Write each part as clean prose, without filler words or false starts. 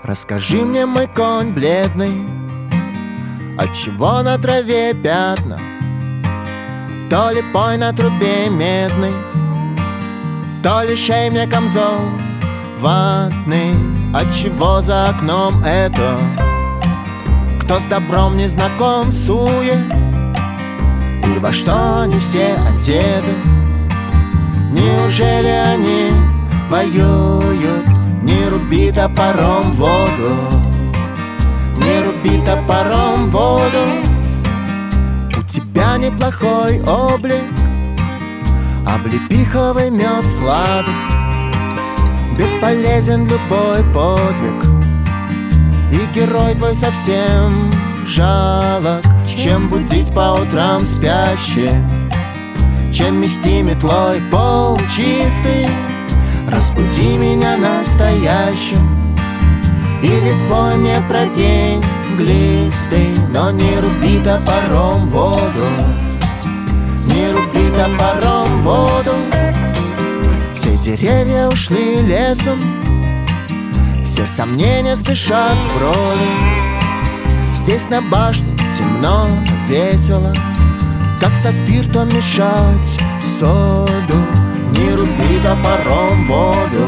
Расскажи мне, мой конь бледный, отчего на траве пятна? То ли пой на трубе медный, то ли шей мне камзол ватный. Отчего за окном это? Кто с добром не знаком, суе? И во что они все одеты? Неужели они воюют? Не руби топором воду, не руби топором воду. У тебя неплохой облик, облепиховый мед сладок. Бесполезен любой подвиг, и герой твой совсем жалок. Чем будить по утрам спящих, чем мести метлой пол чистый. Разбуди меня настоящим, или спой мне про день глистый. Но не руби топором воду, не руби топором воду. Все деревья ушли лесом, все сомнения спешат к броду. Здесь на башне темно, весело, как со спиртом мешать соду. Не руби топором воду.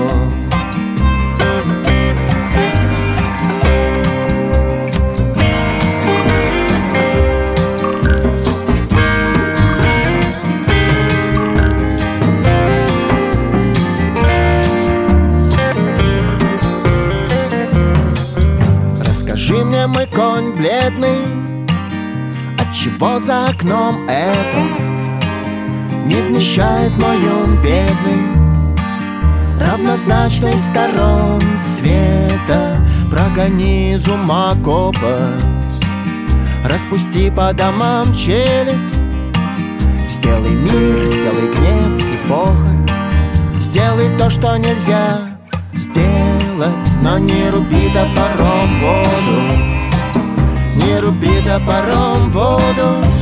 Расскажи мне, мой конь бледный, отчего за окном это не вмещает мой ум бедный, равнозначный сторон света. Прогони из ума копоть, распусти по домам челядь. Сделай мир, сделай гнев и похоть, сделай то, что нельзя сделать. Но не руби топором воду, не руби топором воду.